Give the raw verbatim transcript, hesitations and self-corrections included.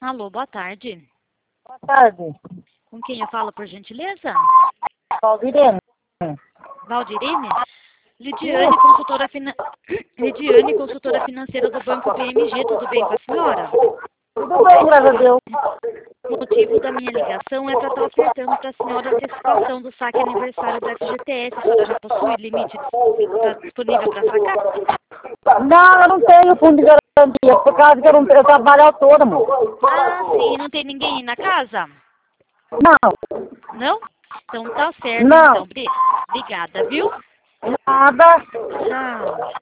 Alô, boa tarde. Boa tarde. Com quem eu falo, por gentileza? Valdirene. Valdirene? Lidiane, consultora, fina... Lidiane, consultora financeira do Banco B M G, tudo bem com a senhora? Tudo bem, graças a Deus. O motivo da minha ligação é para estar ofertando para a senhora a antecipação do saque aniversário do F G T S. A senhora já possui limite tá disponível para sacar? Não, eu não tenho fundo de garantia, por causa que eu, não, eu trabalho autônomo. Ah, sim. Não tem ninguém aí na casa? Não. Não? Então tá certo, Não. então. Obrigada, viu? Nada. Tchau.